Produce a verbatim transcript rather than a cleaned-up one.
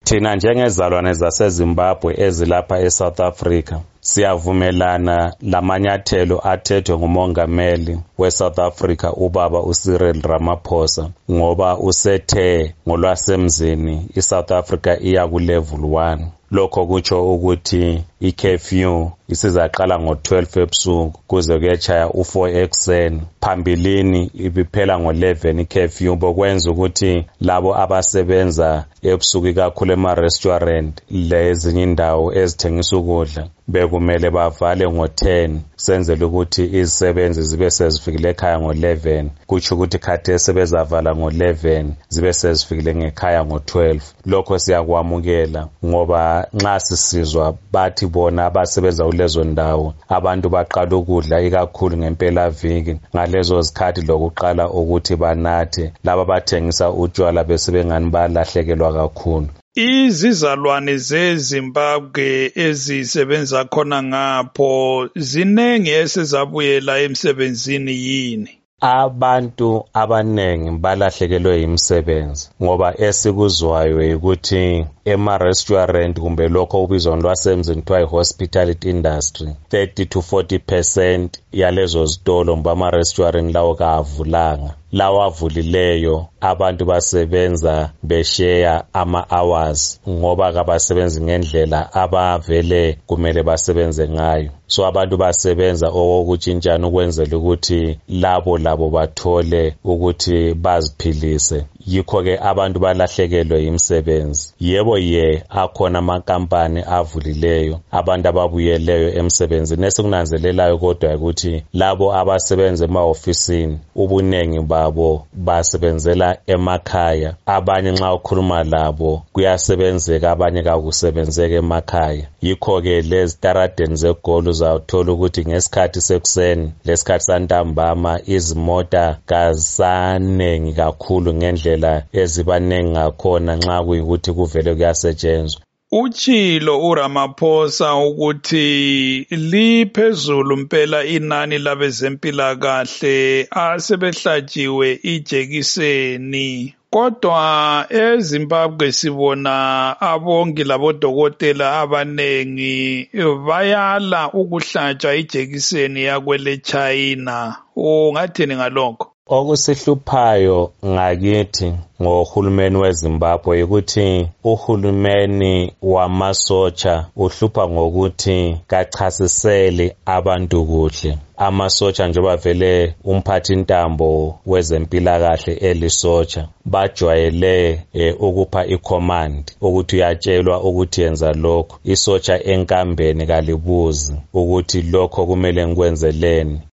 Thina njengezalwane zaseZimbabwe ezilapha eSouth Africa siyavumelana lamanyathelo athethwe ngumongameli weSouth Africa ubaba uCyril Ramaphosa ngoba usethe ngolwasemzini iSouth Africa iya ku level one. Lokho kutsho ukuthi i-curfew isizaqala ngo-twelve ebusuku kuze kuyechaya u-four ekuseni. Phambilini ibiphela ngo-eleven i-curfew, bokwenza ukuthi labo abasebenza ebusuku kakhulu ema-restaurant lezinye indawo ezithengisa ukudla bekumele bavale ngo-ten senzele ukuthi izisebenzi zibe sezifikile ekhaya ngo-eleven. Kutsho ukuthi khathesi bezavala ngo-eleven zibe sezifikile ngekhaya ngo-twelve. Lokho siyakwamukela ngoba nxa sisizwa bathi bona abasebenza kulezo ndawo abantu baqala ukudla ikakhulu ngempelaviki ngalezo zikhathi lokuqala ukuthi banathe laba bathengisa utshwala bese bengani balahlekelwa kakhulu. Izizalwane zeZimbabwe ezisebenza khona ngapho zinenge esezabuyela emsebenzini yini? Abantu abanengi balahlekelwe imisebenzi ngoba esikuzwayo ukuthi ema-restaurant kumbe lokho ubizwa lwasemzini kuthiwa i-hospitality industry thirty to forty percent yalezo zitolo mba ama-restaurant lawo kavulanga. Lawa avulileyo abantu basebenza besheya ama-hours ngoba kabasebenzi ngendlela abavele kumele basebenze ngayo. So abantu basebenza okukutshintshana ukwenzela ukuthi labo labo bathole ukuthi baziphilise. Yikho-ke abantu balahlekelwe imisebenzi. Yebo ye akhona amakampani avulileyo abantu ababuyeleyo emsebenzini. Esikunanzelelayo kodwa ukuthi labo abasebenza ema-ofisini ubunengi babo basebenzela emakhaya. Abanye nxa ukhuluma labo kuyasebenzeka, abanye kakusebenzeka emakhaya. Yikho-ke lezi taradeni zegoli uzawuthola ukuthi ngesikhathi sekuseni lesikhathi santambama izimota kazisanengi kakhulu ngendlela ezibanengi ngakhona nxa kuyikuthi kuvele kuyasetshenzwa. Uchilo uRamaphosa ukuthi liphezulu mpela inani labezempilakahle asebehlatshiwe ijekiseni. Kodwa eZimbabwe sibona abongi labodokotela abanengi bayala ukuhlatshwa ijekiseni yakwele China. Ungathini ngalokho? Okusihluphayo ngakithi ngohulumeni weZimbabwe ukuthi uhulumeni wamasotsha uhlupha ngokuthi kachasisele abantu kuhle. Amasotsha njengoba vele umphathi intambo wezempilakahle elisotsha bajwayele e, ukupha icommand ukuthi uyatshelwa ukuthi yenza lokho. Isotsha enkambeni kalibuzi ukuthi lokho kumele ngikwenzeleni.